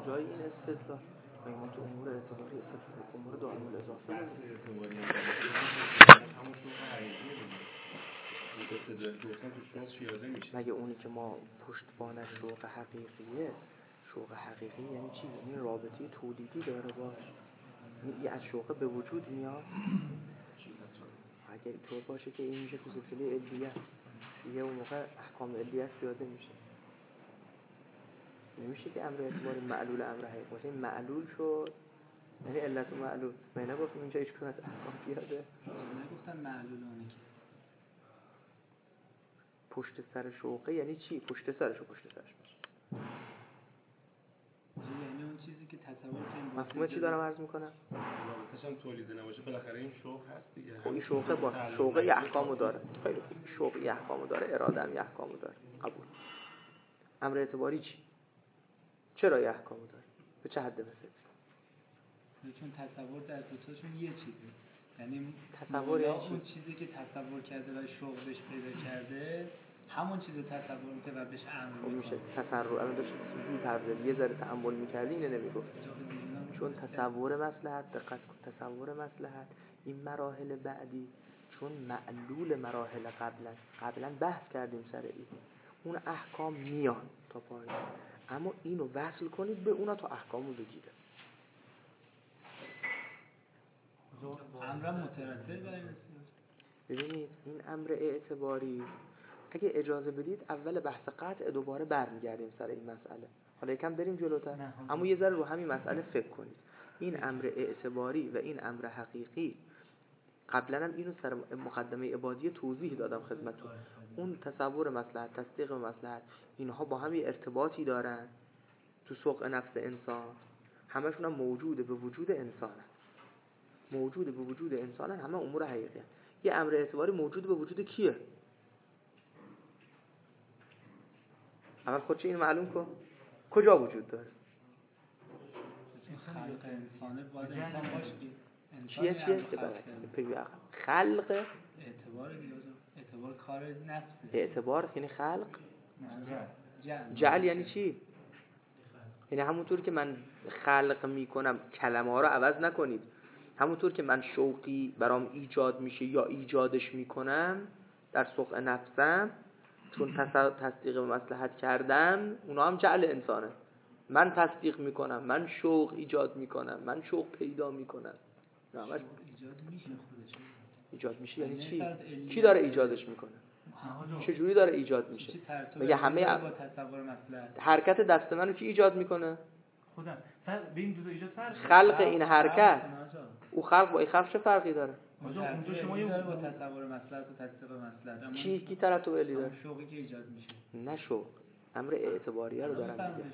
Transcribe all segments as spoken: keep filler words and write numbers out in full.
کجای این استدلال؟ ما تو امور اعتباری استدلال امور دائم الاضافه اعتباری همون شوق حقیقیه دیگه. استدلال که گفتن تو شوق شیازه میشه. مگه اونی که ما پشتبانش شوق حقیقیه، شوق حقیقی یعنی چی؟ یعنی رابطه تولیدی داره باش، یعنی از شوق به وجود میاد. اگه طور باشه که این میشه تو سلسله علیه، یه اون موقع احکام علیه پیاده میشه. نمیشه که امر اعتباری معلول امر حقیقی باشه. این معلول شد یعنی علت و معلول. من نگفتم اینجا هیچ کدوم از احکام پیاده نگفتم معلولانه که پشت سر شوقه یعنی چی؟ پشت سرش و پشت سرش باشه. یعنی اون چیزی که تصور کنیم مفهوم چی دارم عرض میکنم؟ رابطه‌ش هم تولید نباشه بالاخره این شوق هست دیگه. این شوقه با شوقه یه احکامو داره. خیلی خوب. شوقه یه احکامو داره، اراده هم یه احکامو داره. قبول. امر اعتباری چی؟ چرا یه احکامو داره؟ به چه حد مثل؟ چون تصور در دوتاشون یه چیزه. یعنی تصور یعنی اون چیزی که تصور کرده و شوق بهش پیدا کرده همون چیزو تصور میکنه و بهش امر میشه. تصور الان داشت زود حرف زدی، یه ذره تأمل می‌کردی اینو نمیگفت. چون تصور مصلحت، دقت کن، تصور مصلحت این مراحل بعدی چون معلول مراحل قبلا قبلا بحث کردیم سر این، اون احکام میان تا پایین، اما اینو وصل کنید به اونا تا احکامو بگیره. امر مترتب برای ببینید این امر اعتباری اگه اجازه بدید اول بحث قطع دوباره برمیگردیم سر این مسئله. حالا یکم بریم جلوتر، اما یه ذره رو همین مسئله فکر کنید. این امر اعتباری و این امر حقیقی قبلا هم اینو سر مقدمه عبادیه توضیح دادم خدمتتون. اون تصور مصلحت، تصدیق مصلحت، اینها با هم یه ارتباطی دارن تو سوق نفس انسان، همشون هم موجوده به وجود انسانن. موجود به وجود انسانن، همه امور حقیقی هست. یه امر اعتباری موجود به وجود کیه؟ اول خودش این معلوم کن کجا وجود داره؟ خلق انسانه باید انسان باشه. چیه چیه که برای خلق اعتبار دیگه، اعتبار کار نفسه. اعتبار یعنی خلق. جعل. جعل یعنی چی؟ یعنی همونطور که من خلق میکنم کلمه ها رو عوض نکنید، همونطور که من شوقی برام ایجاد میشه یا ایجادش میکنم در سوق نفسم، چون تصدیق مصلحت کردم، اونا هم جعل انسانه. من تصدیق میکنم، من شوق ایجاد میکنم، من شوق پیدا میکنم. نه همش ایجاد میشه خودش. ایجاد میشه یعنی چی؟ کی داره ایجادش میکنه؟ چه جوری داره ایجاد میشه؟ مگه همه با تصور مصلحت حرکت دست منو کی ایجاد میکنه؟ خودم. فرق بین دو تا ایجاد فرق. خلق این حرکت او خلق با این خلق چه فرقی داره؟ اونجا شما یه با تصور مصلحت و تصدیق مصلحت کی کی ترتب علی داره؟ شوقی که ایجاد میشه. نه شوق، امر اعتباریه رو دارم میگم.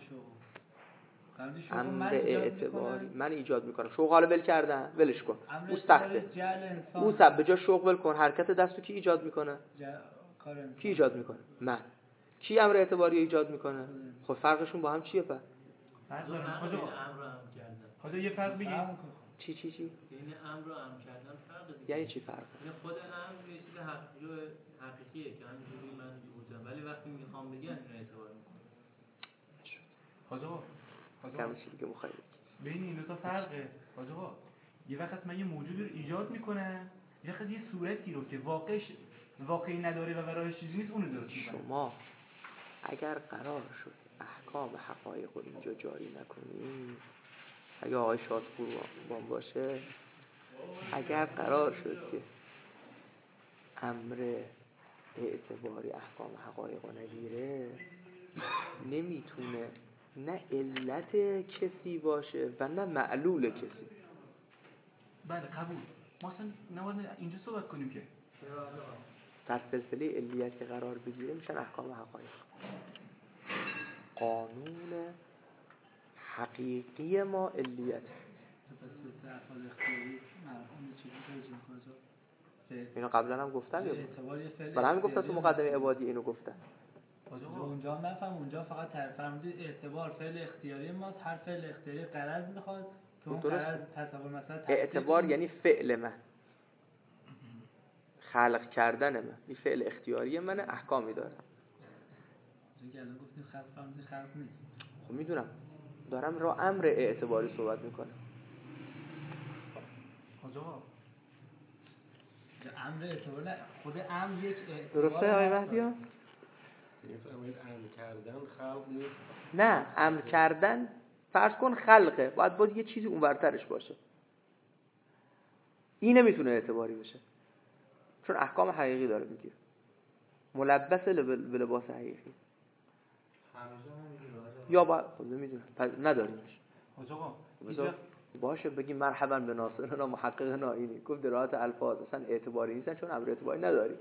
امر من اعتباری من ایجاد میکنم. شوق حالا ول کردن، ولش کن. او سخته. انسان. او سب به جا شوق ول کن، حرکت دستو کی ایجاد میکنه؟ کار انسان. کی ایجاد میکنه؟ من. کی امر اعتباری ایجاد میکنه؟ خب فرقشون با هم چیه پس؟ فرق داره. حاجا امر رو هم کردن. حالا یه فرق بگید. چی چی چی؟ یعنی امر رو هم کردن فرق دیگه. یعنی چی فرق؟ یعنی خود امر یه چیز حقیقی حقیقیه که همینجوری من بودم، ولی وقتی میخوام بگم اینو اعتبار میکنم. حاجا حاجا کم چیزی که مخالف. بین این دو تا فرقه. حاجا یه وقت من یه موجود رو ایجاد میکنم، یه وقت یه صورتی رو که واقعش واقعی نداره و برایش چیزی نیست اون رو درست میکنم. شما اگر قرار شد احکام حقایق رو اینجا جاری نکنیم، اگه آقای شادپور با باشه، اگر قرار شد که امر اعتباری احکام حقایق رو نگیره، نمیتونه نه علت کسی باشه و نه معلول کسی. بله قبول. ما اصلا نباید اینجا صحبت کنیم که در سلسله علیت که قرار بگیره میشن احکام حقایق. قانون حقیقی ما علیت. اینو قبلا هم گفتم، برای همین گفتم تو مقدمه عبادی اینو گفتم. اونجا نفهم، اونجا فقط فرمودید اعتبار فعل اختیاری ماست، هر فعل اختیاری غرض میخواد که اون غرض تصور مثلا اعتبار یعنی فعل من، خلق کردن من، این فعل اختیاری من احکامی داره. دیگه الان گفتید خلق فرمودید خلق نیست. خب میدونم دارم را امر اعتباری صحبت میکنم. آقا امر اعتبار نه، خود امر یک اعتبار. درسته آقای مهدی ها؟ میفرمایید امر کردن خلق نیست؟ نه، امر کردن فرض کن خلقه، باید باید یه چیزی اونورترش باشه. این نمیتونه اعتباری بشه چون احکام حقیقی داره میگیره، ملبس به لباس حقیقی. یا باید خود نمیدونم پس نداریمش. آقا باشه بگیم مرحبا به ناصرنا محققنا، اینی گفت درات الفاظ اصلا اعتباری نیستن چون امر اعتباری نداریم.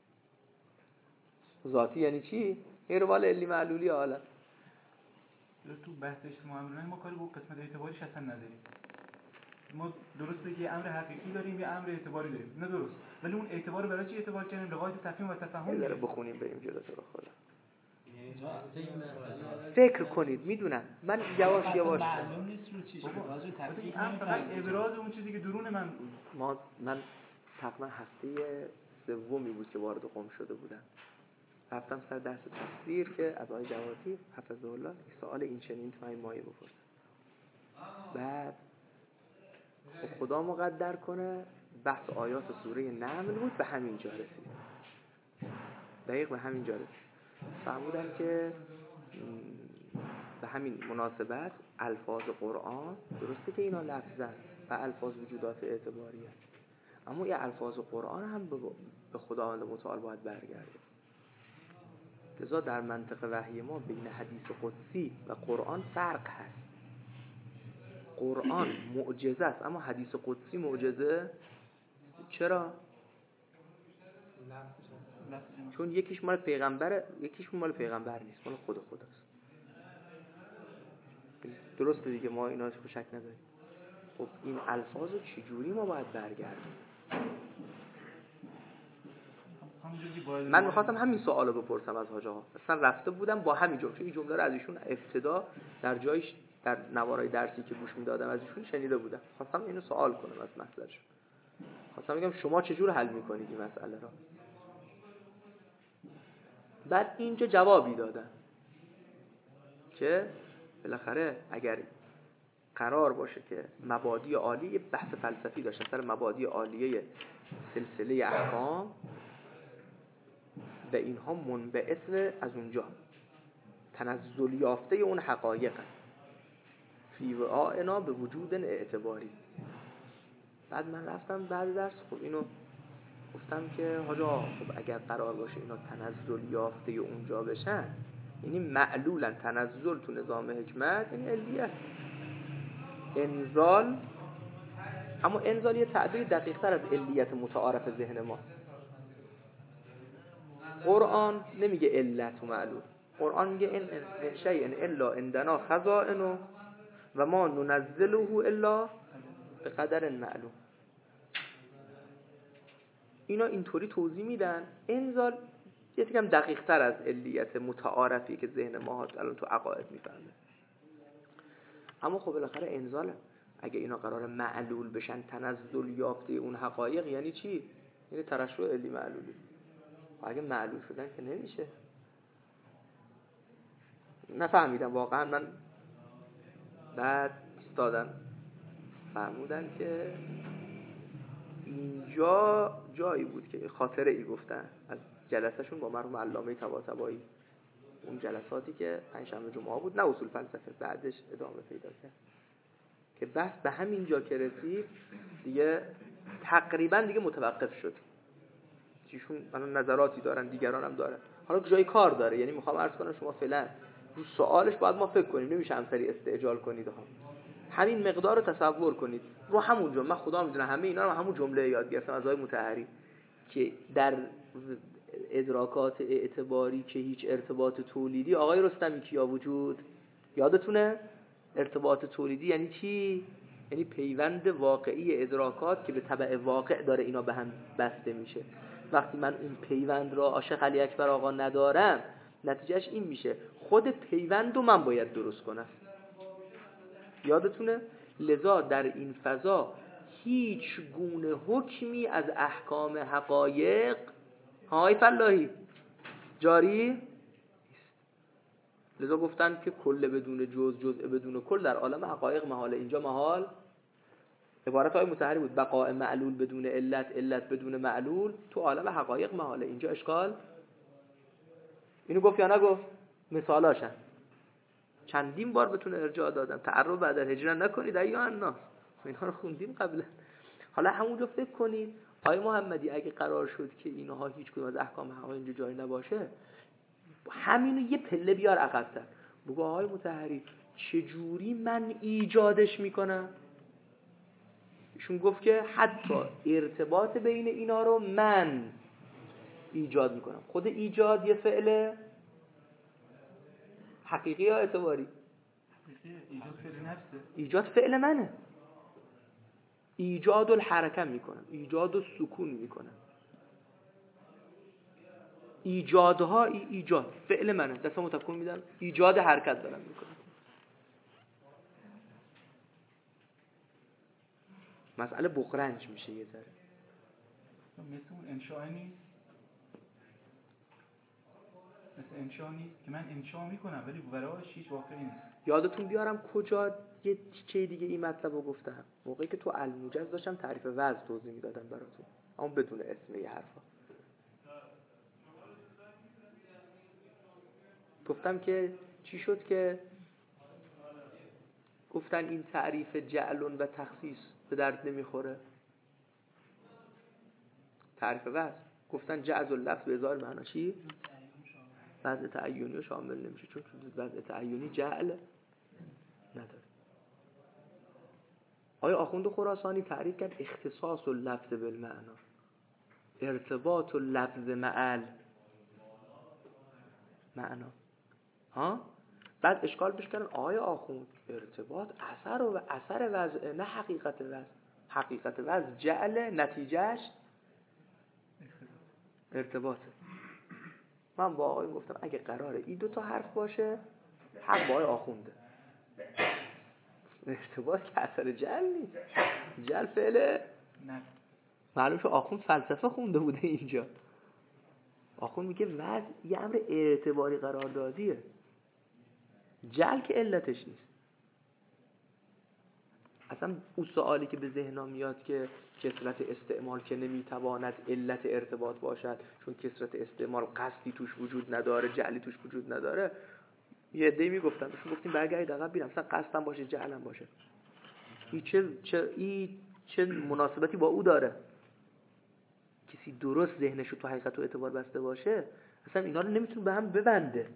ذاتی یعنی چی؟ غیر وال علی معلولی حالا تو بحث اجتماع امرانه ما کاری با قسمت اعتباریش اصلا نداریم. ما درسته که امر حقیقی داریم یا امر اعتباری داریم، نه درست، ولی اون اعتبار برای چی اعتبار کنیم؟ لغات تفهیم و تفاهم داره بخونیم بریم جلوتر خدا. مسئله فکر کنید میدونم من یواش یواش معلوم نیست رو چیش راجع تفکیک هم فقط ابراز اون چیزی که درون من بود. ما من تقریبا هفته سومی بود که وارد قم شده بودم، رفتم سر درس تفسیر که از آقای جواتی حفظه الله سوال این چنین تو این مایه بپرسم. بعد خب خدا مقدر کنه بحث آیات سوره نمل بود، به همین جا رسید، دقیق به همین جا رسید. فهمیدم که به همین مناسبت الفاظ قرآن درسته که اینا لفظن و الفاظ وجودات اعتباری هست، اما این الفاظ قرآن هم به خداوند متعال باید برگرده. لذا در منطق وحی ما بین حدیث قدسی و قرآن فرق هست. قرآن معجزه است اما حدیث قدسی معجزه چرا؟ چون یکیش مال پیغمبره، یکیش مال پیغمبر نیست، مال خود خداست. درسته دیگه، ما اینا رو شک نداریم. خب این الفاظ رو چجوری ما باید برگردیم؟ من میخواستم همین سوال رو بپرسم از حاج آقا، اصلا رفته بودم با همین جمله، چون این جمله رو از ایشون ابتدا در جایش در نوارای درسی که گوش میدادم از ایشون شنیده بودم، خواستم اینو سوال کنم از مسئلهشون. خواستم بگم شما چجور حل میکنید این مسئله رو. بعد اینجا جوابی دادن که بالاخره اگر قرار باشه که مبادی عالی، یه بحث فلسفی داشتن سر مبادی عالیه سلسله احکام و اینها منبعث از اونجا تنزل یافته اون حقایق فی وعائنا به وجود اعتباری. بعد من رفتم بعد درس خب اینو گفتم که حاجا خب اگر قرار باشه اینا تنزل یافته اونجا بشن، یعنی معلولا تنزل تو نظام حکمت یعنی علیه انزال، اما انزال یه تعبیر دقیق تر از علیت متعارف ذهن ما. قرآن نمیگه علت و معلول، قرآن میگه ان شیء الا عندنا خزائن و ما ننزله الا به قدر معلوم. اینا اینطوری توضیح میدن. انزال یه تیکم دقیق تر از علیت متعارفی که ذهن ما هست الان تو عقاید میفهمه. اما خب بالاخره انزال اگه اینا قرار معلول بشن، تنزل یافته اون حقایق، یعنی چی؟ یعنی ترشح علی معلولی. اگه معلول شدن که نمیشه. نفهمیدم واقعا. من بعد استادم فهمودن که اینجا جایی بود که خاطره ای گفتن از جلسهشون با مرحوم علامه طباطبایی، اون جلساتی که پنجشنبه جمعه بود، نه اصول فلسفه، بعدش ادامه پیدا کرد، که بحث به همین جا که رسید دیگه تقریبا دیگه متوقف شد. چیشون الان نظراتی دارن، دیگران هم دارن، حالا جای کار داره. یعنی میخوام عرض کنم شما فعلا رو سوالش باید ما فکر کنیم، نمیشه همسری استعجال کنید ها. همین مقدار رو تصور کنید رو همون جمله. من خدا میدونه همه اینا رو همون جمله یاد گرفتم از آقای مطهری که در ادراکات اعتباری که هیچ ارتباط تولیدی، آقای رستمی کیا وجود یادتونه؟ ارتباط تولیدی یعنی چی؟ یعنی پیوند واقعی ادراکات که به تبع واقع داره اینا به هم بسته میشه. وقتی من اون پیوند را عاشق علی اکبر آقا ندارم، نتیجهش این میشه خود پیوند رو من باید درست کنم. یادتونه؟ لذا در این فضا هیچ گونه حکمی از احکام حقایق های فلاحی جاری لذا گفتن که کل بدون جز، جزء بدون کل در عالم حقایق محاله. اینجا محال عبارت های مطهری بود، بقاء معلول بدون علت، علت بدون معلول تو عالم حقایق محاله. اینجا اشکال اینو گفت یا نگفت؟ مثالاشن چندین بار بتون ارجاع دادم. تعرض بعد از هجرت نکنید ایها الناس، اینا رو خوندیم قبلا. حالا همونجا فکر کنید آقای محمدی اگه قرار شد که اینها هیچ کدوم از احکام حقایق اینجا جایی نباشه، همینو یه پله بیار عقب‌تر بگو آقای مطهری چجوری من ایجادش میکنم؟ ایشون گفت که حتی ارتباط بین اینا رو من ایجاد میکنم. خود ایجاد یه فعل حقیقی یا اعتباری؟ ایجاد فعل نفسه. ایجاد فعل منه. ایجاد الحرکه میکنم، ایجاد و سکون میکنم. ایجادها ای ایجاد فعل منه، دستمو تکون میدم ایجاد حرکت دارم میکنم. مسئله بغرنج میشه یه ذره. مثل اون انشاء نیست، مثل انشاء نیست که من انشاء میکنم ولی براش هیچ واقعی نیست. یادتون بیارم کجا یه چه دیگه این مطلب رو گفتم؟ موقعی که تو الموجز داشتم تعریف وزن توضیح میدادم براتون، اما بدون اسم یه حرفا. گفتم که چی شد که گفتن این تعریف جعل و تخصیص به درد نمیخوره. تعریف وزن گفتن جعز اللفظ به ازای معنا چی؟ وضع تعیونی رو شامل نمیشه، چون وضع تعیونی جعل نداره. آیا آخوند خراسانی تعریف کرد اختصاص اللفظ بالمعنا، ارتباط اللفظ مع معنا. ها بعد اشکال پیش کردن آیا آخوند ارتباط اثر و اثر وضع نه حقیقت وضع. حقیقت وضع جعل، نتیجهش ارتباطه. من با آقای گفتم اگه قراره این دو تا حرف باشه حق با آقای آخونده. ارتباط که اثر جعل نیست، جعل فعله نه. معلوم شو آخوند فلسفه خونده بوده اینجا. آخوند میگه وضع یه امر اعتباری قرار دادیه، جعل که علتش نیست. اصلا اون سوالی که به ذهنم میاد که کثرت استعمال که نمیتواند علت ارتباط باشد چون کثرت استعمال قصدی توش وجود نداره، جعلی توش وجود نداره. یه عده‌ای میگفتن بهشون گفتیم برگردید عقب ببینم اصلا قصدم باشه جعلم باشه این چه چه این چه مناسبتی با او داره. کسی درست ذهنش رو تو حقیقت و اعتبار بسته باشه اصلا اینا رو نمیتونه به هم ببنده.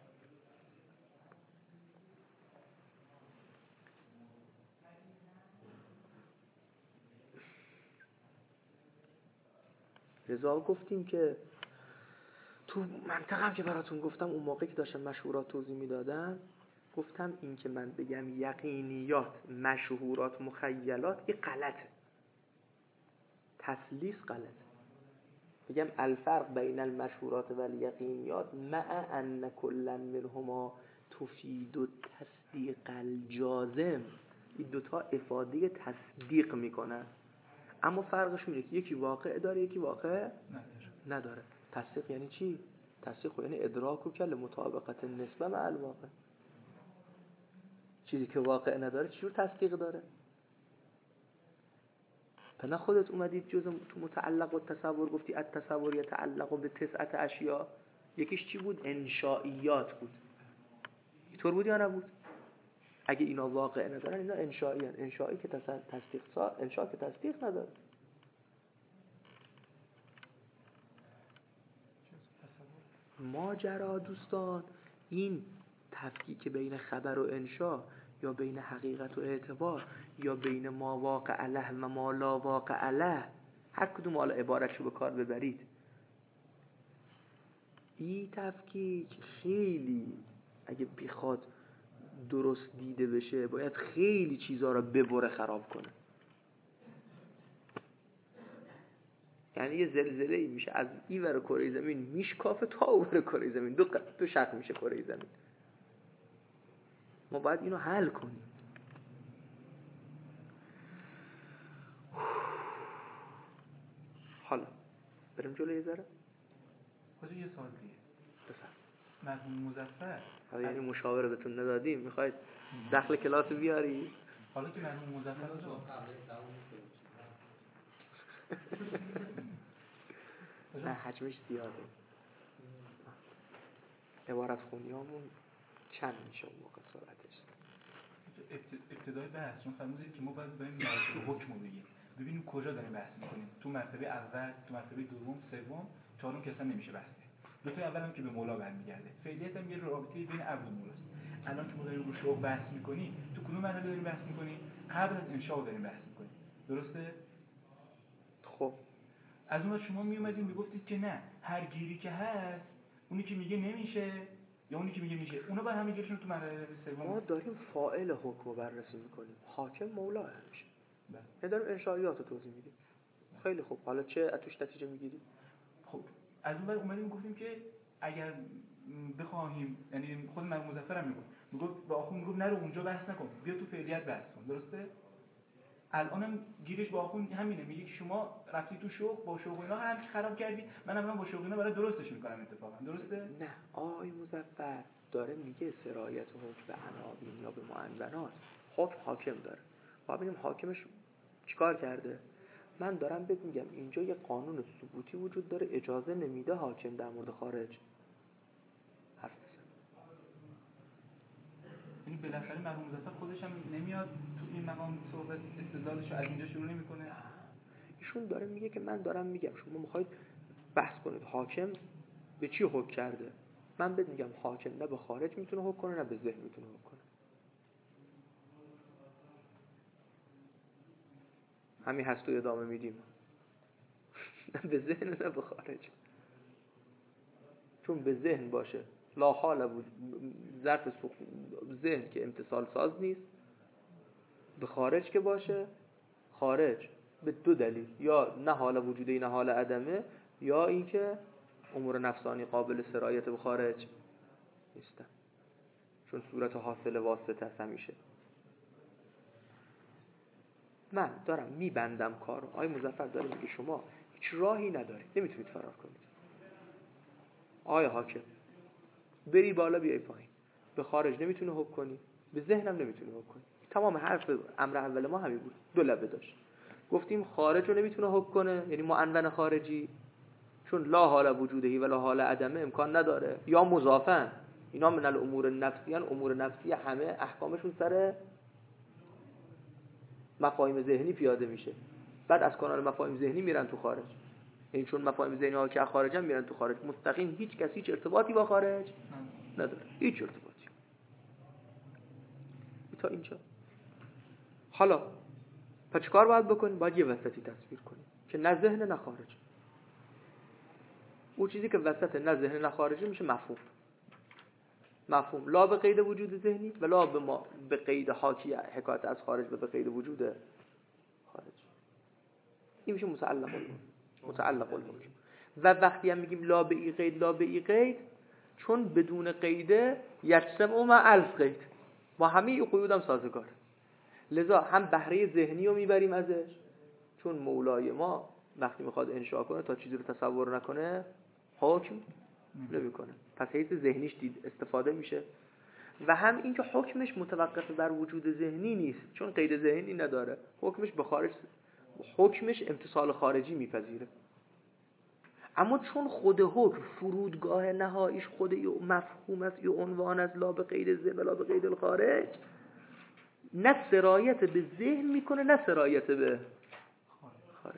رضا گفتیم که تو منطقه که براتون گفتم اون موقعی که داشتم مشهورات توضیح میدادم گفتم این که من بگم یقینیات، مشهورات، مخیلات این غلطه، تثلیث غلطه. بگم الفرق بین المشهورات و الیقینیات مع ان کلا منهما تفید التصدیق الجازم، این دوتا افاده تصدیق میکنن اما فرقشون اینه که یکی واقع داره یکی واقع نداره. نداره. تصدیق یعنی چی؟ تصدیق یعنی ادراک و کل مطابقت نسبه مع الواقع. چیزی که واقع نداره چجور تصدیق داره؟ پس خودت اومدید جز تو متعلق و تصور گفتی التصور یتعلق به تسعت اشیاء، یکیش چی بود؟ انشائیات بود. اینطور بود یا نبود؟ اگه اینا واقع ندارن اینا انشائی هن. انشائی که تصدیق سا انشاء که تصدیق نداره. ماجرا دوستان این تفکیک بین خبر و انشاء یا بین حقیقت و اعتبار یا بین ما واقع له و ما لا واقع له، هر کدوم حالا عبارتشو به کار ببرید، این تفکیک خیلی اگه بخواد درست دیده بشه باید خیلی چیزها رو ببره خراب کنه. یعنی یه زلزله ای میشه از این ور کره زمین میشکافه تا اون ور کره زمین، دو دو شق میشه کره زمین. ما باید اینو حل کنیم. حالا بریم جلوی ذره. خود یه سوال دیگه. بفرم. مرحوم مظفر یعنی مشاوره بهتون ندادیم، میخواید داخل کلاس بیاری؟ حالا که مرحوم مظفر نه حجمش زیاده، عبارت خونیامون چند میشه اون موقع سرعتش. ابتدای بحث چون فرمودید که ما باید بریم مراتب حکم رو بگیم، ببینیم کجا داریم بحث میکنیم، تو مرتبه اول، تو مرتبه دوم، سوم، چهارم که اصلا نمیشه بحث کرد. دو تا اول هم که به مولا برمیگرده، فعلیت هم یه رابطه بین عبد و مولاست. الان که ما داریم رو شوق بحث میکنیم، تو کدوم مرحله داریم بحث میکنیم؟ قبل از انشاء داریم بحث میکنیم، درسته؟ خب از اون شما می اومدین میگفتید که نه، هر گیری که هست، اونی که میگه نمیشه یا اونی که میگه میشه، اونا با همه گیرشون تو مرحله سوم. ما داریم فاعل حکم رو بررسی میکنیم، حاکم مولا همیشه. بله. داریم انشائیات رو توضیح میدیم. خیلی خوب، حالا چه اتوش نتیجه میگیری؟ خب از اون بعد اومدیم گفتیم که اگر بخوایم، یعنی خود مرحوم مظفر هم میگفت میگفت با آخوند میگفت نرو اونجا بحث نکن، بیا تو فعلیت بحث کن، درسته؟ الانم گیرش با آخوند همینه، میگه که شما رفتی تو شوق، با شوق اینا هم خراب کردی، منم من با شوق اینا برای درستش میکنم اتفاقا، درسته؟ نه آقای مظفر داره میگه سرایت حکم به عناوین یا به معنونات حکم حاکم داره. ما ببینیم حاکمش چیکار کرده. من دارم بهت میگم اینجا یه قانون ثبوتی وجود داره، اجازه نمیده حاکم در مورد خارج حرف بزنه. یعنی بالاخره مرحوم مظفر خودش هم نمیاد تو این مقام صحبت استدلالش رو از اینجا شروع نمیکنه. ایشون داره میگه که من دارم میگم شما میخواید بحث کنید حاکم به چی حکم کرده. من بهت میگم حاکم نه به خارج میتونه حکم کنه نه به ذهن میتونه حکم کنه. همین هست تو ادامه میدیم. نه به ذهن نه به خارج. چون به ذهن باشه لا حال بود ظرف ذهن که امتصال ساز نیست، به خارج که باشه خارج به دو دلیل، یا نه حال وجودی نه حال عدمه، یا اینکه امور نفسانی قابل سرایت به خارج نیستن، چون صورت حاصل واسطه است همیشه. من دارم میبندم کارو. آقای مظفر داره میگه شما هیچ راهی ندارید، نمیتونید فرار کنید. آقای حاکم بری بالا بیای پایین، به خارج نمیتونه حکم کنی، به ذهنم نمیتونه حکم کنی. تمام حرف امر اول ما همین بود، دو لبه داشت. گفتیم خارج رو نمیتونه حکم کنه، یعنی معنون خارجی، چون لا حال وجودهی و لا حال عدمه امکان نداره، یا مضافن. اینا من الامور نفسیان، امور نفسی همه احکامشون سر مفاهیم ذهنی پیاده میشه، بعد از کانال مفاهیم ذهنی میرن تو خارج. این چون مفاهیم ذهنی ها که خارجن میرن تو خارج، مستقیم هیچ کسی هیچ ارتباطی با خارج نداره، هیچ ارتباطی. تا اینجا حالا پس چیکار باید بکنیم؟ باید یه وسطی تصویر کنیم که نه ذهن نه خارج. اون چیزی که وسط نه ذهن نه خارجی میشه مفهوم. مفهوم لا به قید وجود ذهنی و لا به, ما به قید حاکی حکایت از خارج و به قید وجود خارج. این میشه متعلق الحکم. متعلق الحکم. و وقتی هم میگیم لا به ای قید لا به ای قید، چون بدون قیده یجتمع مع الف قید، با همه ای قیود هم سازگار. لذا هم بهره ذهنی رو میبریم ازش، چون مولای ما وقتی میخواد انشاء کنه تا چیزی رو تصور نکنه حکم نمیکنه، پس حیث ذهنیش دید استفاده میشه. و هم اینکه حکمش متوقف بر وجود ذهنی نیست، چون قید ذهنی نداره، حکمش به خارج، حکمش امتصال خارجی میپذیره. اما چون خود حکم فرودگاه نهاییش خود یه مفهوم است، یه عنوان است، لا به قید ذهن ولا به قید الخارج، نه سرایت به ذهن میکنه نه سرایت به خارج.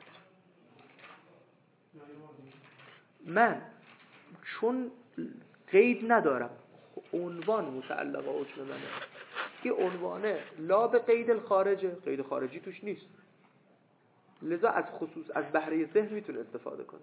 من چون قید ندارم، عنوان متعلق با حکم منه، که عنوانه لا به قید الخارجه، قید خارجی توش نیست، لذا از خصوص از بهره ذهن میتونه استفاده کنه.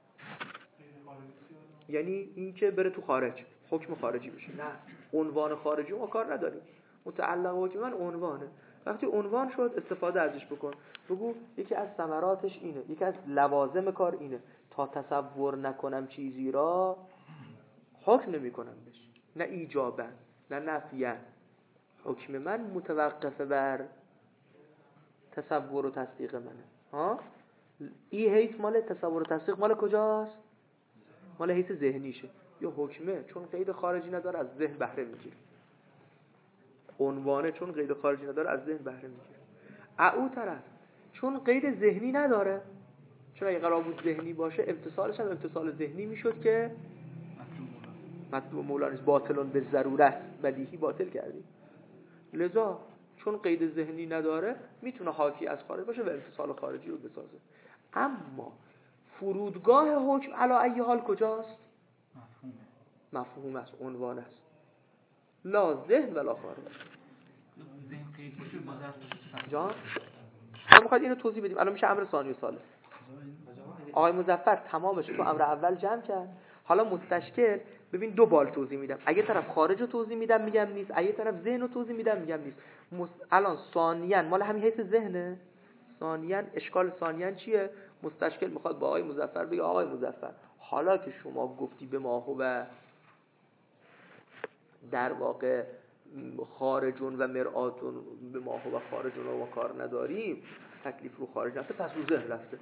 یعنی این که بره تو خارج حکم خارجی بشه، نه عنوان خارجی ما کار نداریم، متعلق حکم من عنوانه. وقتی عنوان شد استفاده ازش بکن، بگو یکی از ثمراتش اینه، یکی از لوازم کار اینه، تا تصور نکنم چیزی را حکم نمی کنم بش، نه ایجابا نه نفیا. حکم من متوقف بر تصور و تصدیق منه. ها این حیث مال تصور و تصدیق مال کجاست؟ مال حیث ذهنیشه. یا حکمه چون قید خارجی نداره از ذهن بهره میگیره، عنوانه چون قید خارجی نداره از ذهن بهره میگیره. او طرف چون قید ذهنی نداره، چون اگه قرار بود ذهنی باشه امتصالش هم امتصال ذهنی میشد که مطلوب مولا نیست، باطلون به ضرورت، بدیهی باطل کردی. لذا چون قید ذهنی نداره میتونه حاکی از خارج باشه و امتصال خارجی رو بسازه. اما فرودگاه حکم علی ای حال کجاست؟ مفهوم است، عنوان است، لا ذهن ولا خارج. ذهن قید باشه مضاف جان ما میخواید اینو توضیح بدیم. الان میشه امر ثانی و ثالث. آقای مظفر تمامش تو امر اول جمع کرد. حالا مستشکل ببین دو بال توضیح میدم، اگه طرف خارج رو توضیح میدم میگم نیست، اگه طرف ذهن رو توضیح میدم میگم نیست. مست... الان ثانیاً مال همین حیث ذهنه. ثانیاً اشکال ثانیاً چیه؟ مستشکل میخواد با آقای مظفر بگه آقای مظفر حالا که شما گفتی به ما هو در واقع خارجون و مرآتون، به ما هو خارجون رو ما کار نداریم، تکلیف رو خارج رفته، پس رو ذهن رفته.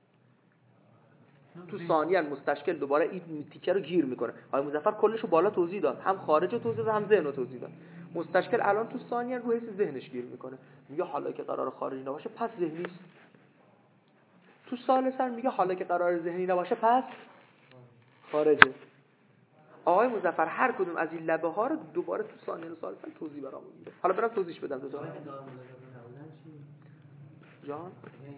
تو ثانیاً مستشکل دوباره این تیکه رو گیر میکنه. آقای مظفر کلش رو بالا توضیح داد، هم خارج رو توضیح داد هم ذهن رو توضیح داد. مستشکل الان تو ثانیاً رو حیث ذهنش گیر میکنه، میگه حالا که قرار خارجی نباشه پس ذهنی است. تو ثالثاً میگه حالا که قرار ذهنی نباشه پس خارجه. آقای مظفر هر کدوم از این لبه ها رو دوباره تو ثانیاً و ثالثاً توضیح برامون میده. حالا برام توضیحش بدم دو تا. جان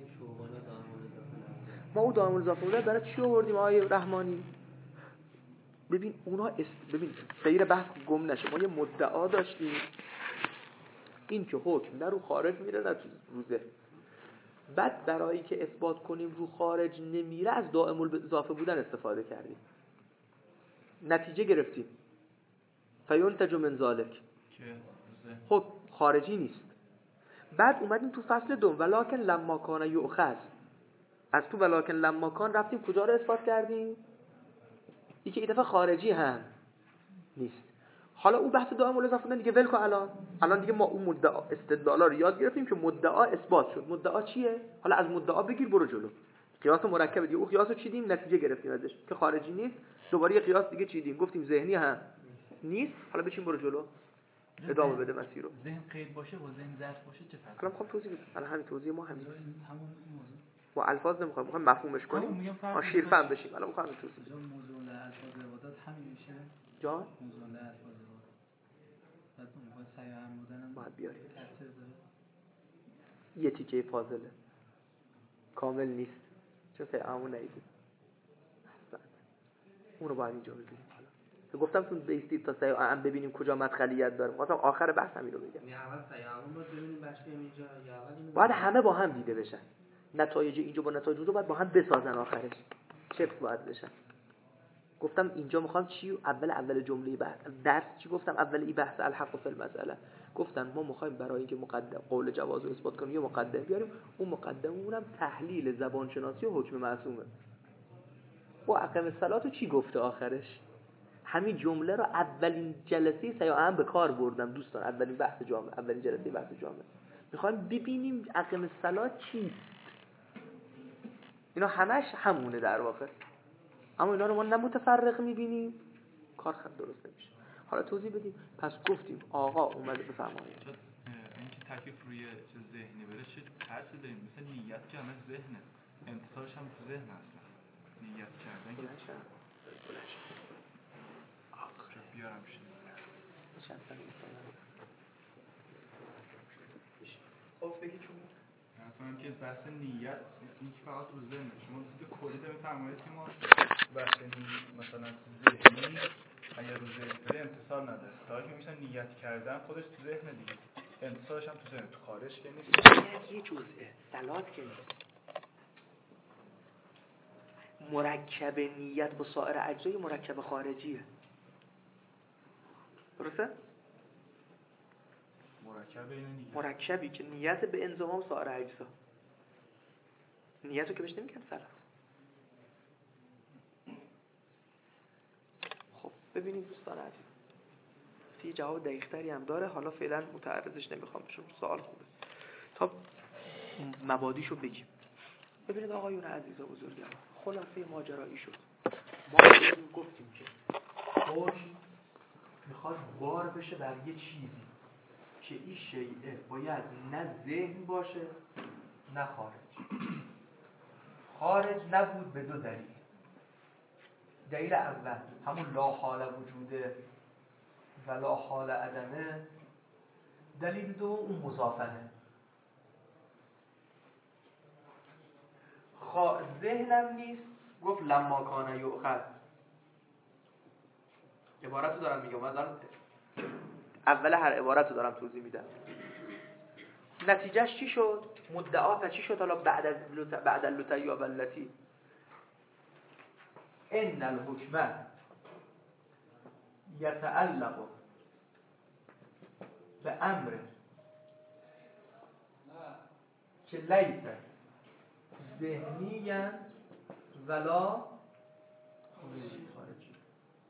ما او دائم الاضافه بوده برای چی آوردیم آقای رحمانی؟ ببین اونها است... ببین سیر بحث گم نشه. ما یه مدعا داشتیم این که حکم نه رو خارج میره نه تو روزه، بعد برای که اثبات کنیم رو خارج نمیره از دائم الاضافه بودن استفاده کردیم، نتیجه گرفتیم فینتج من ذالک خب خارجی نیست. بعد اومدیم تو فصل دوم ولکن لما کان یؤخذ، از تو ولکن لما کان رفتیم کجا رو اثبات کردیم؟ این که این دفعه خارجی هم نیست. حالا اون بحث دائم الاضافه بودن دیگه ولکو. الان الان دیگه ما اون مدعا استدلالا رو یاد گرفتیم که مدعا اثبات شد. مدعا چیه؟ حالا از مدعا بگیر برو جلو. قیاس مرکب دیگه، اون قیاس رو چیدیم نتیجه گرفتیم ازش که خارجی نیست، دوباره یه قیاس دیگه چیدیم گفتیم ذهنی هم نیست. حالا بچین برو جلو ادامه بده مسیر رو. ذهن قید باشه و ذهن ظرف باشه چه فرقی؟ الان میخوام توضیح بدم. الان همین توضیح ما همین همون موضوع با الفاظ نمیخوام، میخوام مفهومش کنیم، ما شیرفهم بشیم. الان میخوام توضیح بدم. موضوع الفاظ عبادات همین میشه. جان موضوع الفاظ عبادات بعد اون سعی هم بودن باید بیاریم. تاثیر داره. یه تیکه فاضله کامل نیست چون سعیمو ندیدیم، اون رو باید اینجا ببینیم. حالا گفتم تو بیستید تا سعیم ببینیم کجا مدخلیت داره. مثلا آخر بحث همین رو بگم. یعنی اول سعیمون رو ببینیم بچه اینجا یا اول اینو باید همه با هم دیده بشن. نتایج اینجا با نتایج اونجا باید با هم بسازن، آخرش چفت باید بشن. گفتم اینجا میخوام چی اول اول جمله بحث درس چی گفتم؟ اول این بحث الحق فی المسئله گفتن ما میخوایم برای اینکه مقدم قول جواز رو اثبات کنیم یه مقدم بیاریم، اون مقدممون هم تحلیل زبان شناسی و حکم معصومه. و اقیم الصلاه چی گفته آخرش؟ همین جمله رو اولین جلسه سیاهم به کار بردم دوستان، اولین بحث جامعه، اولین جلسه بحث جامعه. میخوایم ببینیم اقیم الصلاه چیست. اینا همش همونه در واقع، اما اینا رو ما نه متفرق میبینیم، کار خط درست نمیشه. حالا توضیح بدیم. پس گفتیم آقا اومده بفرمایید اینکه تکلیف روی چه ذهنی بره چه ترسی داریم؟ مثلا نیت که همه ذهنه، امتصالش هم تو ذهن هستن. نیت کردن که بلنشن بلنشن آخه بیارم شد خب بگی چون مثلا که بحث نیت این که فقط تو ذهنه. شما چیز کلی داریم فرمایید که ما بحث مثلا ذهنی اگر رو ذهن بره امتصال نداره، تا که میشن نیت کردن خودش تو ذهن دیگه، امتصالش هم تو ذهن، تو خارج که نیست. یه جزئه صلات که نیست. مرکب نیت با سایر اجزای مرکب خارجیه، درسته؟ مرکب این نیت، مرکبی که نیت به انضمام سایر اجزا، نیت رو که بهش نمیگن صلات. خب ببینیم دوستان عزیز، تی جواب دقیق‌تری هم داره، حالا فعلا متعرضش نمیخوام چون سوال خوبه تا مبادیشو بگیم. ببینید آقایون عزیز و بزرگوار، خلاصه ماجرایی شد ما گفتیم که بار بشه بر یه چیزی که این شیء باید نه ذهن باشه نه خارج. خارج نبود به دو دلیل. دلیل اول همون لا حال وجوده و لا حال عدمه. دلیل دو اون مضافنه. خا... ذهنم نیست، گفت لما کان یؤخذ. عبارت رو دارم میگم، مثلا اول هر عبارت رو دارم توضیح میدم. نتیجهش چی شد؟ مدعا و چی شد؟ حالا بعد از لط... بعد اللطی و بلتی ان الحکم یتعلق به امر که لیس ذهنی ولا خارجی.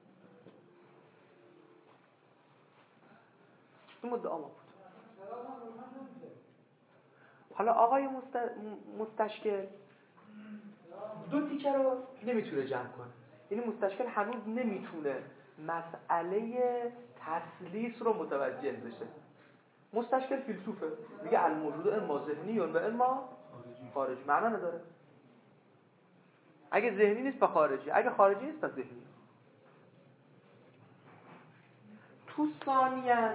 این مدعا ما بود. حالا آقای مست... مستشکل دو تیکه رو نمیتونه جمع کنه. یعنی مستشکل هنوز نمیتونه مسئله تسلیس رو متوجه بشه. مستشکل فیلسوفه، میگه الموجود اما ذهنی و اما خارجی. معنا نداره. اگه ذهنی نیست پس خارجی، اگه خارجی نیست پس ذهنی. تو ثانیه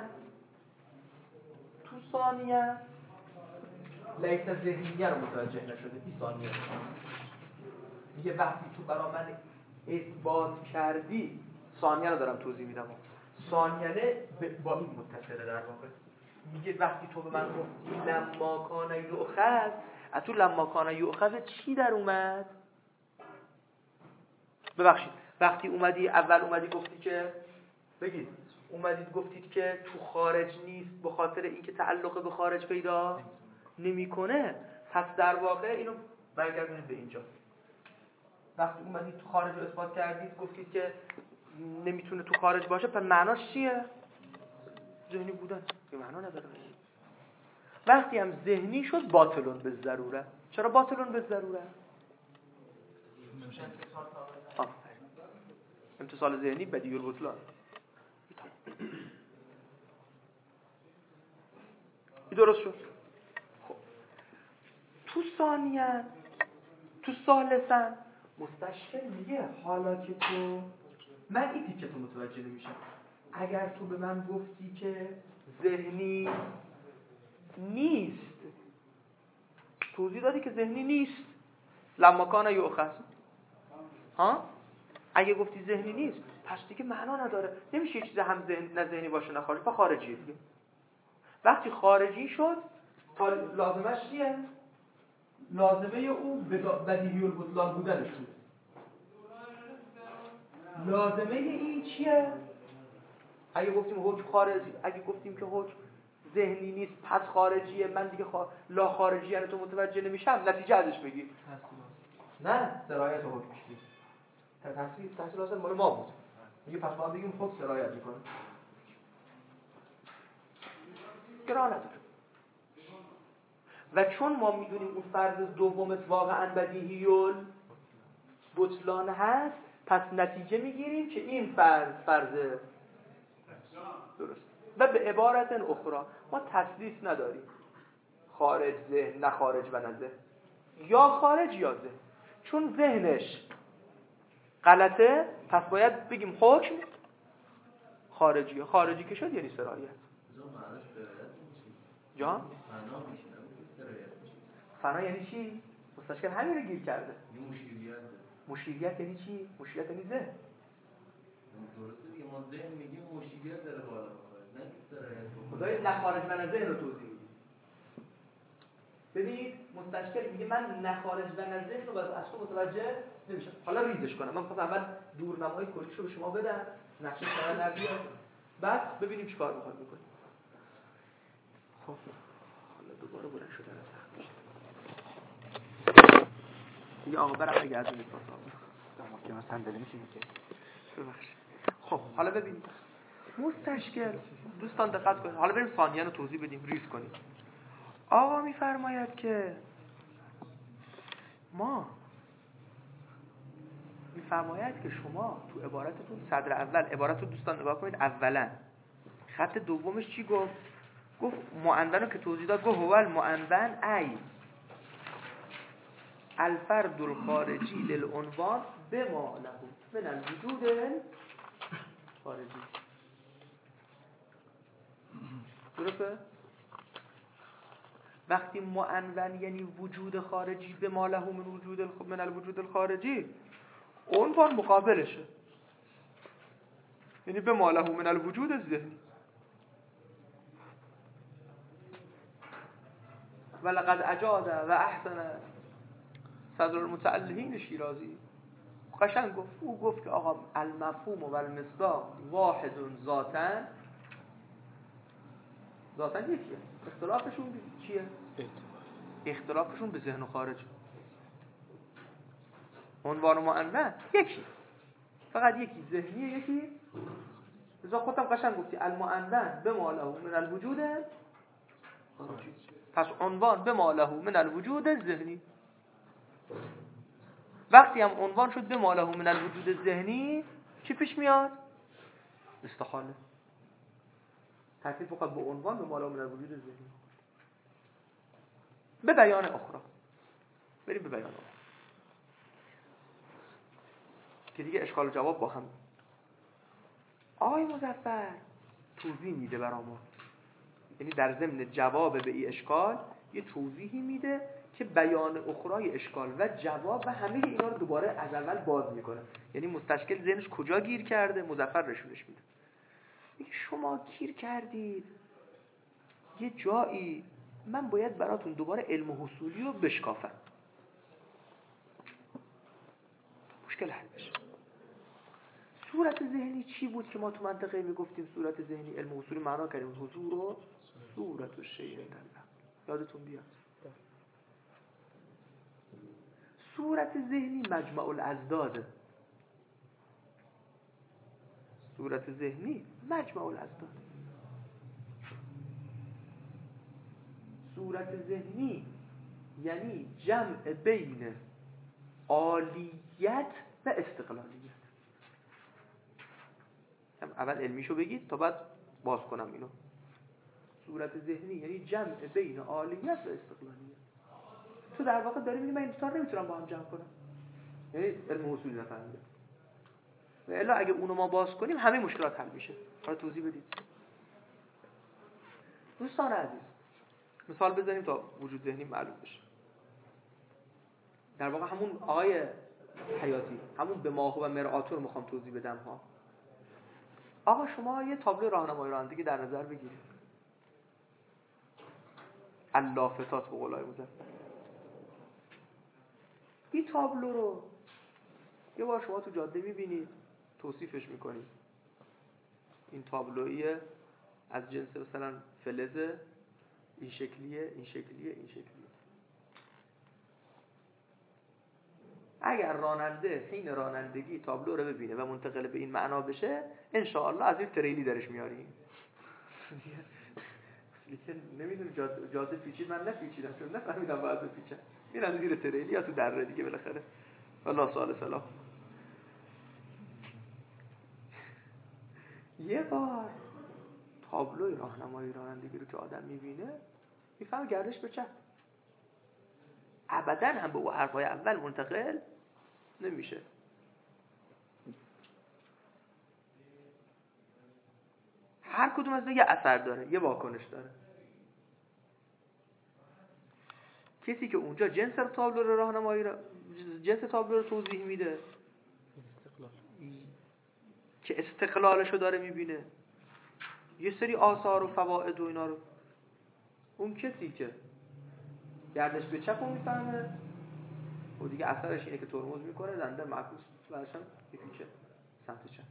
تو ثانیه لیس ذهنیه رو متوجه نشده. این ثانیه میگه وقتی تو برا من اثبات کردی، ثانیه رو دارم توضیح میدم، ثانیه با این متصله در واقع. میگه وقتی تو به من گفتی لما کان یؤخذ، از تو لما کان یؤخذ چی در اومد؟ ببخشید وقتی اومدی اول اومدی گفتی که بگید اومدید گفتید که تو خارج نیست به خاطر اینکه تعلق به خارج پیدا نمیکنه. پس در واقع اینو برگردونید به اینجا. وقتی اومدید تو خارج رو اثبات کردید گفتید که نمیتونه تو خارج باشه، پس معناش چیه؟ ذهنی بودن. یه معنا نداره. وقتی هم ذهنی شد باطلون به ضروره. چرا باطلون به ضروره؟ امتصال ذهنی بدیهی البطلان. این درست شد. خب تو ثانیه تو ثالثا مستشکل میگه حالا که تو من این تیکه تو متوجه نمیشم. اگر تو به من گفتی که ذهنی نیست، توضیح دادی که ذهنی نیست، لما کان یؤخذ، ها؟ اگه گفتی ذهنی نیست پس دیگه معنا نداره. نمیشه یه چیز هم ذهن نه ذهنی باشه نه خارجی، پس خارجیه دیگه. وقتی خارجی شد تا لازمش چیه؟ لازمه او بدیهی البطلان بودنش بود. لازمه این چیه؟ اگه گفتیم حکم خارجی، اگه گفتیم که حکم ذهنی نیست پس خارجیه، من دیگه خوا... لا خارجی یعنی تو متوجه نمیشم، نتیجه ازش بگی نه سرایت حکم شدی. تصویر تحصیل اصلا مال ما بود. میگه پس ما بگیم خود سرایت میکنه. گراه نداره. و چون ما میدونیم اون فرض دومت واقعا بدیهی البطلان هست، پس نتیجه میگیریم که این فرض فرض درست. و به عبارت اخرى ما تسلیس نداریم. خارج ذهن نه خارج و نه ذهن، یا خارج یا ذهن. چون ذهنش غلطه پس باید بگیم حکم خارجی. خارجی که شد یعنی سرایت. جان؟ فنا یعنی چی؟ مستشکل همین رو گیر کرده. مشیریت. مشیریت یعنی چی؟ مشیریت یعنی ذهن. درسته دیگه، ما ذهن میگیم مشیریت داره بالا بخوره، نه سرایت. خدای نه خارج و نه ذهن رو توضیح میدیم. ببینید مستشکل میگه من نه خارج و نه ذهن رو از تو متوجه نمیشم. حالا ریزش کنم. من می‌خوام اول دورنمای کلیشو به شما بدم، نقشه شما در بیاد، بعد ببینیم چیکار می‌خواد بکنیم. خب حالا دوباره بلند شدن سخت میشه. دیگه آقا برام اگه از این پاسا دماغ که مثلا دل میشه میگه. ببخشید. خب حالا ببینید مستشکل دوستان دقت کنید. حالا بریم ثانیه رو توضیح بدیم، ریز کنیم. آقا میفرماید که ما میفرماید که شما تو عبارتتون صدر اول عبارت رو دوستان نگاه کنید. اولا خط دومش چی گفت؟ گفت معنون رو که توضیح داد، گفت هو المعنون ای الفرد الخارجی للعنوان بما له من الوجود الخارجی. درسته؟ وقتی معنون یعنی وجود خارجی به ما له من وجود الخ... من الوجود الخارجی، عنوان مقابلشه، یعنی به ما له من الوجود الذهنی. ولقد اجاد و احسن صدر المتألهین شیرازی قشنگ گفت، او گفت که آقا المفهوم و المصداق واحد ذاتاً، ذاتاً یکیه، اختلافشون چیه؟ اختلافشون به ذهن و خارج. عنوان و معنون یکی، فقط یکی ذهنیه یکی. لذا خودم قشنگ گفتی المعنون به ما له من الوجود خارجی، پس عنوان به ما له من الوجود الذهنی. وقتی هم عنوان شد به ما له من الوجود الذهنی، چی پیش میاد؟ استحاله. ترتیب فقط به عنوان به ما له من الوجود الذهنی. به بیان اخرى بریم به بیان اخرى که دیگه اشکال و جواب با هم. آقای مظفر توضیح میده برامون، یعنی در ضمن جواب به این اشکال یه توضیحی میده که بیان اخرای اشکال و جواب و همه اینا رو دوباره از اول باز میکنه. یعنی مستشکل ذهنش کجا گیر کرده، مظفر رشونش میده. میگه شما گیر کردید یه جایی، من باید براتون دوباره علم و حصولی رو بشکافم، مشکل حل بشه. صورت ذهنی چی بود که ما تو منطقه میگفتیم صورت ذهنی علم و حصولی معنا کردیم حضور و صورت و شیء الله، یادتون بیاد. صورت ذهنی مجمع الازداده، صورت ذهنی مجمع الازداد. صورت ذهنی یعنی جمع بین عالیت و استقلالیت. اول علمیشو بگید تا بعد باز کنم اینو. صورت ذهنی یعنی جمع بین عالیت و استقلالیت. تو در واقع داری میگی من این دوتا رو نمیتونم با هم جمع کنم، یعنی علم اصولی نفهمیده. و الا اگه اونو ما باز کنیم همه مشکلات حل میشه. حالا توضیح بدید دوستان عزیز. مثال بزنیم تا وجود ذهنی معلوم بشه. در واقع همون آقای حیاتی، همون به ماهو و مرآتو رو میخوام توضیح بدم ها. آقا شما یه تابلو راهنمایی رانندگی در نظر بگیرید، اللافتات به قولای مظفر. این تابلو رو یه بار شما تو جاده میبینید، توصیفش میکنید. این تابلویه از جنس مثلا فلزه، این شکلیه، این شکلیه، این شکلیه. اگر راننده حین رانندگی تابلو رو ببینه و منتقل به این معنا بشه، انشاءالله از این تریلی درش میاریم. لیکن نمیدونم جاده, جاده پیچید، من نپیچیدم چون نفهمیدم باید بپیچم، میرم زیر تریلی یا تو دره دیگه بالاخره. والله سوال سلام. یه بار تابلوی راهنمایی رانندگی رو که آدم میبینه میفهمه گردش به چپ، ابدا هم به اون حرفای اول منتقل نمیشه. هر کدوم از اینا یه اثر داره، یه واکنش داره. کسی که اونجا جنس تابلو رو راهنمایی را جنس تابلو رو توضیح میده، استقلال. که استقلالش رو داره میبینه، یه سری آثار و فواید و اینا رو. اون کسی که گردش به چپ رو میفهمه و دیگه اثرش اینه که ترمز میکنه، دنده معکوس ورشم میپیچه سمت چپ.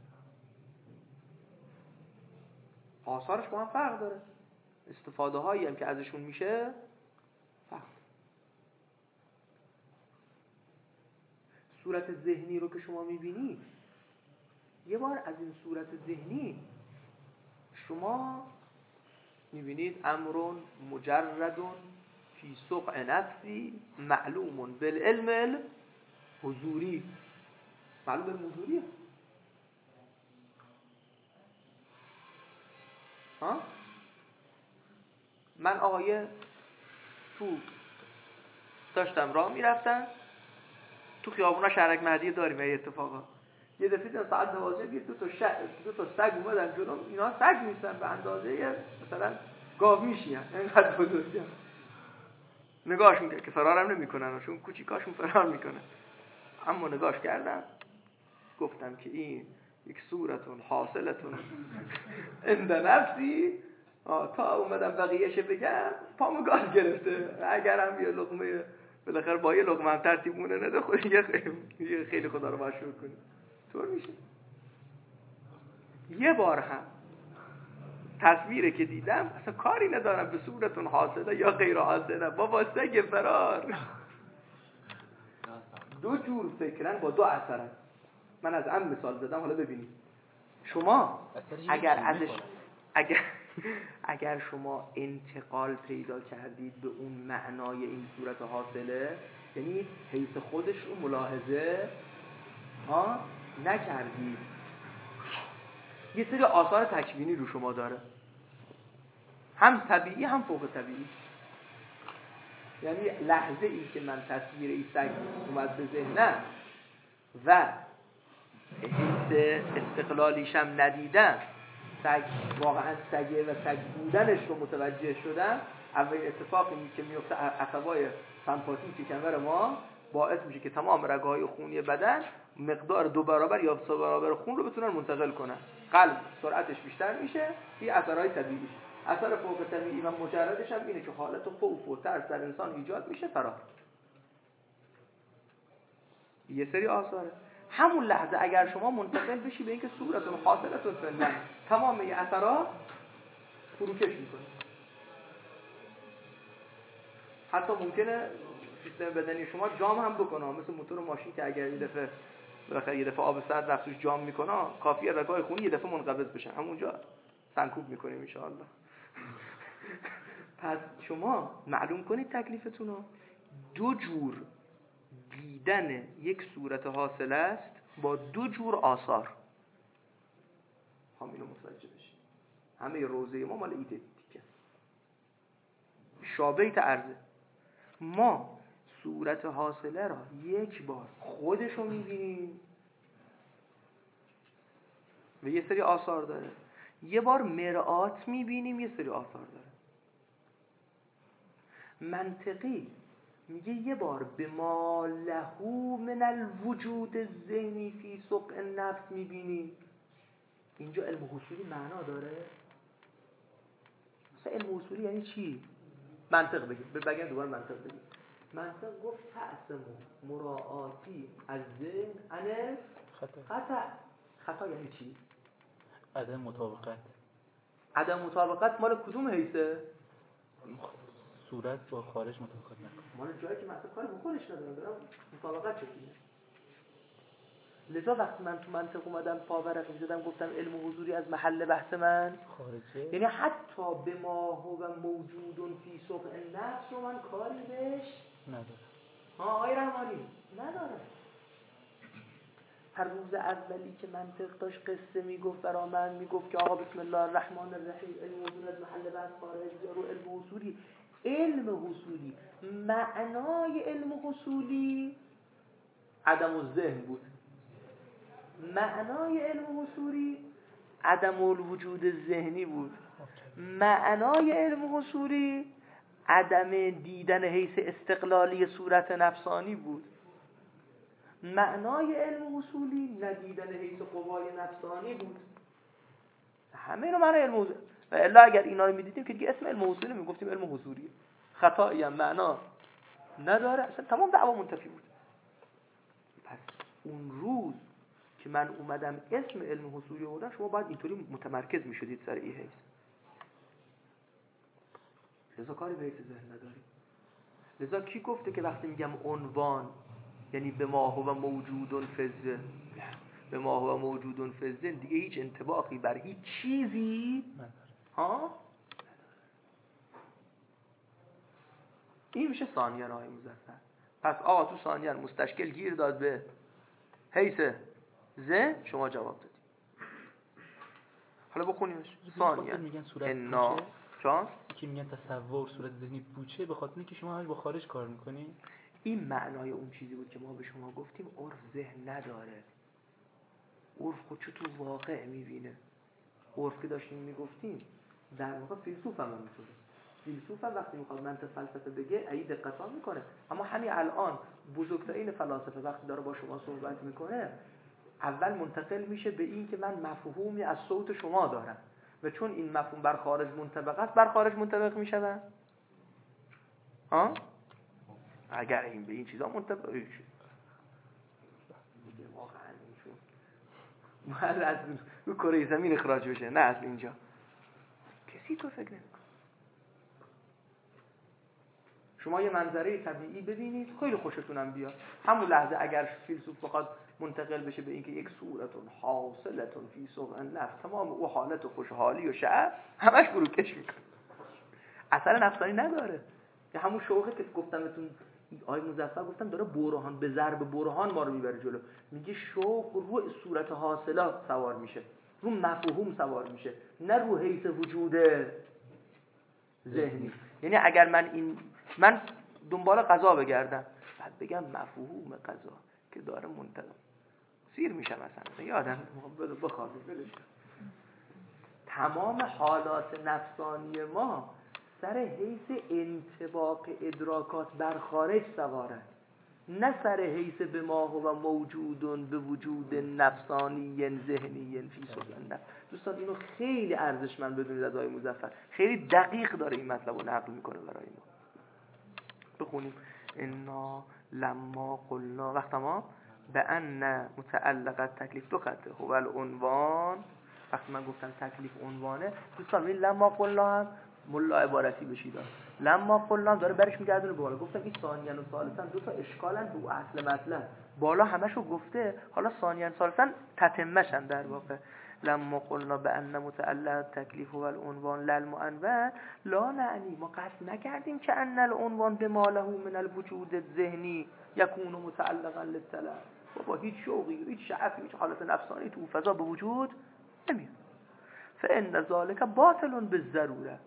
آثارش با هم فرق داره، استفاده هایی هم که ازشون میشه فرق. صورت ذهنی رو که شما میبینید، یه بار از این صورت ذهنی شما میبینید امرون مجردون فی سقع نفسی معلومون بالعلم الحضوری. معلوم بالحضوریه ها من آقای تو داشتم راه میرفتم تو خیابونا شهرک مهدی داریم این اتفاقا. یه دفعه دیدم ساعت دوازده دو تا ش... دو تا سگ اومدن جلوم. اینا سگ نیستن، به اندازه مثلا گاو میشین، اینقدر بزرگن. نگاهش میکنه که فرارم نمیکنن چون کوچیکاشون فرار میکنن. اما نگاهش کردم گفتم که این یک صورتون حاصلتون عند نفسی. تا اومدم بقیه‌اش بگم پامو گاز گرفته. اگرم یه لقمه بالاخره با یه لقمه هم ترتیبونه نده خود یه خیلی, خیلی خدا رو مشکور کنی طور میشه. یه بار هم تصویره که دیدم اصلا کاری ندارم به صورتون حاصله یا غیر حاصله، بابا سگ فرار. دو جور فکرن با دو اثرن. من از ام مثال زدم، حالا ببینید شما اگر ازش اگر اگر شما انتقال پیدا کردید به اون معنای این صورت حاصله، یعنی حیث خودش رو ملاحظه ها نکردید، یه سری آثار تکوینی رو شما داره، هم طبیعی هم فوق طبیعی. یعنی لحظه ای که من تصویر این سگ اومد به ذهنم و حیث استقلالیشم ندیدم، سگ واقعا سگه و سگ بودنش رو متوجه شدم، اولین اتفاقی که میفته عصبای سمپاتیک کمر ما باعث میشه که تمام رگه‌های خونی بدن مقدار دو برابر یا سه برابر خون رو بتونن منتقل کنن. قلب سرعتش بیشتر میشه. این اثرهای طبیعیش. اثر فوق طبیعی و مجردش هم اینه که حالت خوف و ترس در انسان ایجاد میشه، فرار. یه سری آثاره. همون لحظه اگر شما منتقل بشی به اینکه صورتون حاصلتون فعلا تمام این اثرها فروکش میکنه. حتی ممکنه سیستم بدنی شما جام هم بکنه، مثل موتور ماشین که اگر یه دفعه بالاخره یه دفعه آب سرد رفت توش جام میکنه، کافیه رگ‌های خونی یه دفعه منقبض بشن، همونجا سنکوب میکنیم ان شاء الله. پس شما معلوم کنید تکلیفتون رو. دو جور دیدن یک صورت حاصل است با دو جور آثار. همینو متوجه بشید. همه روزه ما مال ایده دیگه. شابهیت عرضه. ما صورت حاصله را یک بار خودشو میبینیم و یه سری آثار داره، یه بار مرآت میبینیم یه سری آثار داره. منطقی میگه یه بار به ما لهو من الوجود الذهنی فی سقع النفس میبینیم. اینجا علم حصولی معنا داره. مثلا علم حصولی یعنی چی؟ منطق بگیم، بگیم دوباره منطق بگیم. منطق گفت تأسم مراعاتی از ذهن عن خطا. خطا یعنی چی؟ عدم مطابقت. عدم مطابقت مال کدوم حیثه؟ صورت با خارج مطابقت نکنه. مال جایی که مثلا کاری با خودش ندارم دارم مطابقت چکیه. لذا وقتی من تو منطق اومدم پاورق می‌زدم گفتم علم حضوری از محل بحث من خارجه، یعنی حتی به ما هو موجودون فی سقع النفس رو من کاری بهش نداره. ها آقای رحمانی نداره. هر روز اولی که منطق داشت قصه میگفت برا من میگفت که آقا بسم الله الرحمن الرحیم علم حضوری از محل بحث خارج رو علم حصولی. علم حصولی معنای علم حصولی عدم الذهن بود. معنای علم حصولی عدم الوجود ذهنی بود. معنای علم حصولی عدم دیدن حیث استقلالی صورت نفسانی بود. معنای علم حصولی ندیدن حیث قوای نفسانی بود. همه اینو معنای علم حصولی. و الا اگر اینا رو میدیدیم که دیگه اسم علم حصولی میگفتیم علم حضوری. خطایی هم معنا نداره، اصلا تمام دعوا منتفی بود. پس اون روز که من اومدم اسم علم حصولی آوردم شما باید اینطوری متمرکز میشدید سر این حیث. لذا کاری به حیث ذهن نداریم. لذا کی گفته که وقتی میگم عنوان یعنی به ما هو موجودون فزه، به ما هو موجودون فزه دیگه هیچ انطباقی بر هیچ چیزی نداره. ها؟ این میشه ثانیان های مزفر. پس آقا تو ثانیان مستشکل گیر داد به حیث ذهن، شما جواب دادی. حالا بخونیمش. ثانیاً میگن صورت انا جان که میگن تصور صورت ذهنی پوچه به خاطر اینکه شما همش با خارج کار میکنی. این معنای اون چیزی بود که ما به شما گفتیم عرف ذهن نداره. عرف خود چه تو واقع میبینه. عرف که داشتیم میگفتیم در واقع فیلسوف هم میتونه. فیلسوف هم وقتی میخواد منطق فلسفه بگه ای دقت میکنه. اما همین الان بزرگترین فلاسفه وقتی داره با شما صحبت میکنه اول منتقل میشه به این که من مفهومی از صوت شما دارم و چون این مفهوم بر خارج منطبق است بر خارج منطبق میشود. ها؟ اگر این به این چیزا منطبق میشه دیگه واقعا اینجور باید از رو کره زمین اخراج بشه، نه از اینجا. کسی تو فکر نمیکنه. شما یه منظره طبیعی ببینید خیلی خوشتونم بیاد، همون لحظه اگر فیلسوف بخواد منتقل بشه به اینکه یک صورتون حاصلتون فی صبح نفس تمام او حالت و خوشحالی و شعف همش فروکش میکنه، اثر نفسانی نداره. که همون شوقه که گفتمتون آقای مظفر گفتم داره برهان به ضرب برهان ما رو میبره جلو. میگه شوق رو صورت حاصلات سوار میشه، رو مفهوم سوار میشه، نه رو حیث وجود ذهنی. یعنی اگر من این من دنبال قضا بگردم بعد بگم مفهوم قضا که داره منتظم سیر میشم مثلا یادم بخوابی بلش. تمام حالات نفسانی ما سر حیث انطباق ادراکات بر خارج سواره، نه سر حیث به ما هو موجودون به وجود نفسانی ذهنی فی صورت نفس. دوستان اینو خیلی ارزشمند بدونید از آقای مظفر، خیلی دقیق داره این مطلب رو نقل میکنه برای ما. بخونیم انا لما قلنا وقت ما به ان متعلق تکلیف دو خطه هو العنوان. وقتی من گفتم تکلیف عنوانه دوستان این لما قلنا هم ملا عبارتی بشید. لما قلنا داره برش میگردونه بالا. گفتم این ثانیاً و ثالثاً دو تا اشکالن تو اصل مطلب. بالا همشو گفته، حالا ثانیاً ثالثاً تتمه‌شن در واقع. لما قلنا بأن متعلق تکلیف و العنوان للمعنون لا نعنی، ما قصد نکردیم که ان العنوان بما له من الوجود الذهنی یکون متعلقا للطلب. بابا هیچ شوقی، هیچ شعفی، هیچ حالت نفسانی تو فضا به وجود نمیاد. فان ذلک باطل بالضروره.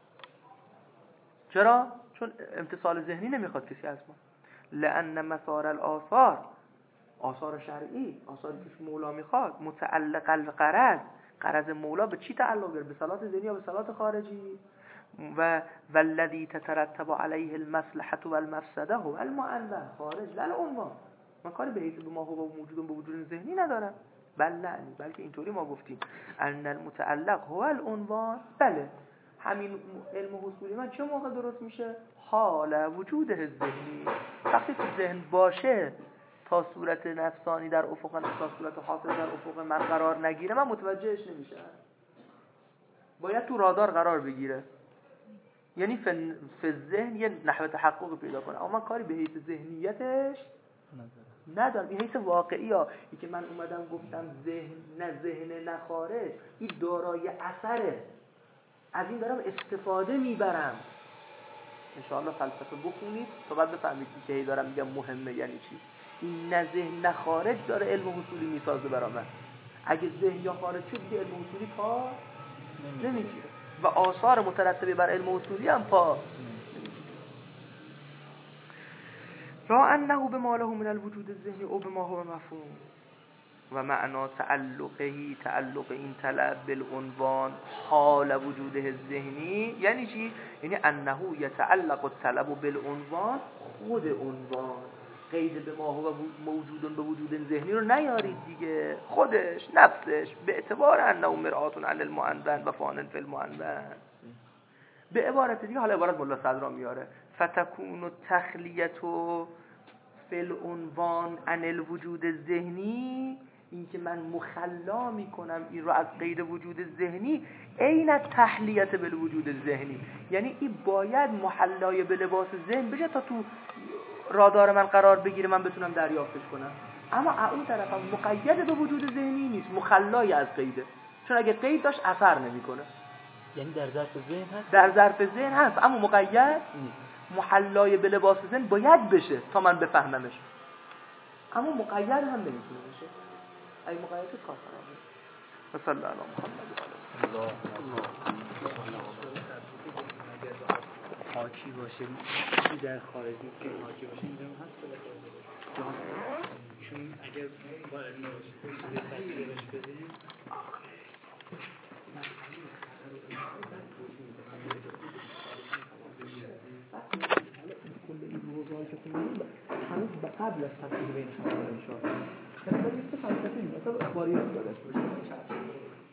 چرا؟ چون امتصال ذهنی نمیخواد کسی از ما. لأن مسار الآثار، آثار شرعی، آثاری که مولا میخواد متعلق الغرض، غرض مولا به چی تعلق داره؟ به صلات ذهنی یا به صلات خارجی؟ و والذی تترتب علیه المصلحة والمفسده هو المعنون خارج لا العنوان. من کاری به حیث به ما هو موجود به وجود ذهنی ندارم. بل نه، بلکه اینطوری ما گفتیم ان المتعلق هو العنوان. بله همین علم حصولی من چه موقع درست میشه؟ حال وجود ذهنی، وقتی تو ذهن باشه تا صورت نفسانی در افق تا صورت حاصل در افق من قرار نگیره من متوجهش نمیشم. باید تو رادار قرار بگیره، یعنی فی ذهن یه نحوه تحقق پیدا کنه، اما من کاری به حیث ذهنیتش ندارم. این حیث واقعی ها ای که من اومدم گفتم ذهن نه ذهن نه خارج، این دارای اثره، از این دارم استفاده میبرم. انشاءالله فلسفه بخونید تا بعد بفهمید که هی دارم میگم مهمه یعنی چی. این نه ذهن نه خارج داره علم حصولی میسازه برای من. اگه ذهن یا خارج شد دیگه علم حصولی پا نمیگیره و آثار مترتبه بر علم حصولی هم پا را انه بما له من الوجود الذهنی او بما هو مفهوم و معنا تعلقهی تعلق این طلب بالعنوان حال وجوده الذهنی یعنی چی؟ یعنی انه یتعلق الطلب بالعنوان خود عنوان، قید به ما هو موجود به وجود ذهنی رو نیارید دیگه، خودش نفسش به اعتبار انه مرآت علی المعنون و فان فی المعنون. به عبارت دیگه، حالا عبارت مولا صدرا میاره فتکون التخلیه فی العنوان عن الوجود الذهنی، این که من مخلا میکنم این رو از قید وجود ذهنی عین تحلیت بالوجود الذهنی، یعنی این باید محلای به لباس ذهن بشه تا تو رادار من قرار بگیره من بتونم دریافتش کنم. اما اون طرفم مقید به وجود ذهنی نیست، مخلای از قیده، چون اگه قید داشت اثر نمیکنه. یعنی در ظرف ذهن هست، در ظرف ذهن هست اما مقید نیست. محلای به لباس ذهن باید بشه تا من بفهممش، اما مقید هم نمیتونه بشه. ای مقید کافر. صلی الله علی محمد و آله حاکی باشه چی در خارج نیست که حاکی باشه اینجا هست چون اگر با علم باشه چیز سطحی بهش بدیم کل این موضوعی که خوندیم هنوز به قبل از تفکیک بین خبر انشاء. مثلا یه فلسفی مثلا اخباریات داره.